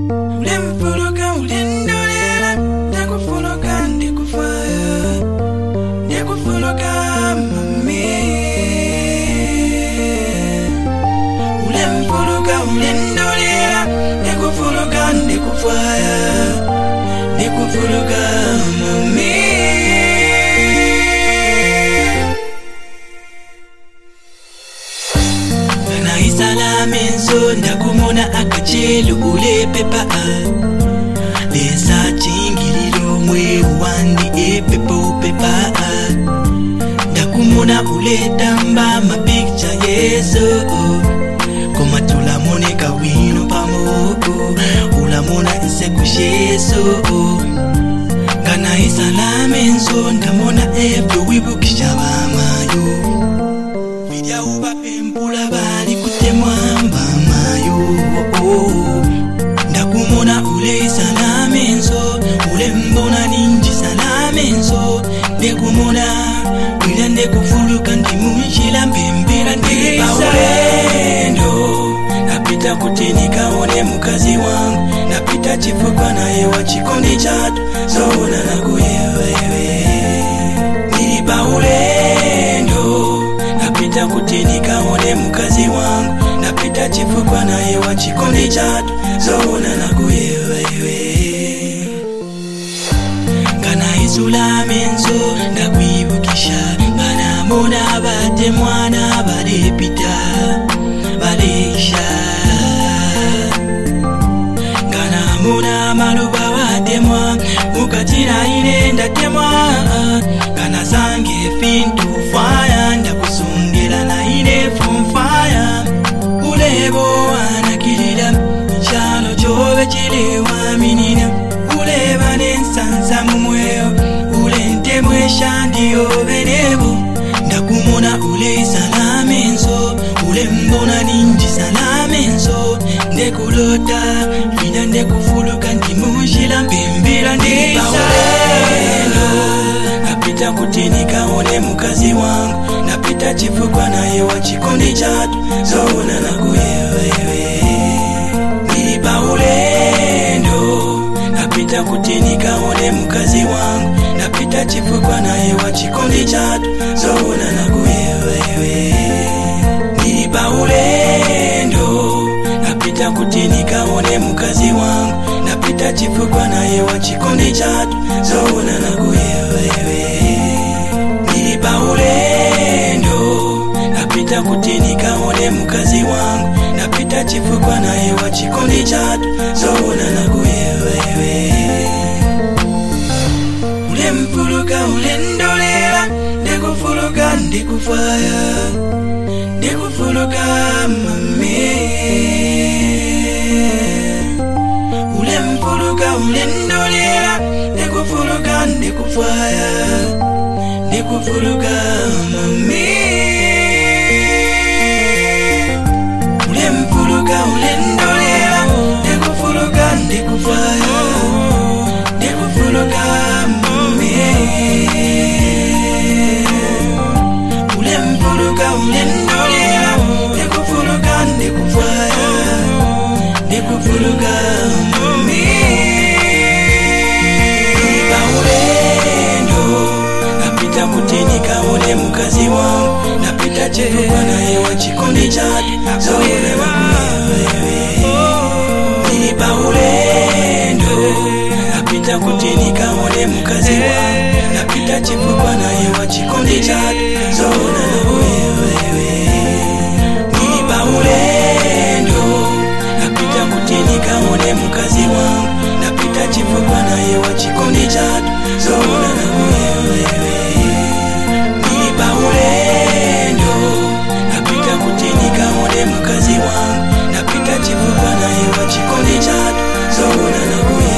Ulemfuluka ulendolera, ndakufuluka ndikufaya, ndikufuluka mami. Ulemfuluka ulendolera, ndakufuluka ndikufaya, ndikufuluka mami. Menzo ndakumona akachelu ule pepa lesa chingililo mwe wandi epepo pepa ndakumona ule tamba ma picture yeso koma tulamone kawino pamoko ulamona insekusheso kana isala menzo ndamona ebyo wibukisha bamayo vidya uba pempula bali kutemwamba mayo ndakumona ule salamenzo ule mbona ninji salamenzo ndekumona wila ndekufuluka ndimunjila mbembera ndipawendo napita kuti nikaone mukazi wangu napita chifukwa naye wa chikondi chatu zoona nakuyewewe nilipaulendo napita kuti nikaone mukazi wangu napita chifukwa naye wa chikondi chatu zoona nakuyewewe kana isula menzo ndakwibukisha kana mona bate mwana balepita baleisha kana mona maluba watemwa ukatira ine ndatemwa kana zange fintu fire ndakusungila na ine from fire ulebo anakilira chalo chobe chilewa minina uleba nensanza mumweyo ulente mwesha ndiyo benebo ndakumona ule salamenzo ule mbona ninji salamenzo ndekulota fina ndekufuluka ndimunjila mbembera ndipawendo napita kuti nikaone mukazi wangu napita chifukwa naye wa chikondi chatu zoona nakuyewewe nilipaulendo napita kuti nikaone mukazi wangu napita chifukwa naye wa chikondi chatu zoona nakuyewewe nilipaulendo napita kuti nikaone mukazi wangu napita chifukwa naye wa chikondi chatu zoona nakuyewewe nilipaulendo napita kuti nikaone mukazi wangu napita chifukwa naye wa chikondi chatu zoona nakuyewewe ulemfuluka ulendolera ndikufuluka ndikufaya ndikufuluka mami ulemfuluka ulendolera ndikufuluka ndikufaya ndikufuluka mami ulemfuluka ulendolera ndikufuluka ndikufaya ndikufuluka mami ulemfuluka ulendolera ndikufuluka ndikufaya ndikufuluka mami napita kuti nikaone mukazi wangu napita chifukwa naye wa chikondi chatu zoona nakuyewewe nilipaulendo napita kuti nikaone mukazi wangu napita chifukwa naye wa chikondi chatu zoona nakuyewewe nilipaulendo napita kuti nikaone mukazi wangu napita chifukwa naye wa chikondi chatu zoona nakuyewewe nilipaulendo napita kuti nikaone mukazi wangu napita chifukwa naye wa chikondi chatu zoona nakuyewewe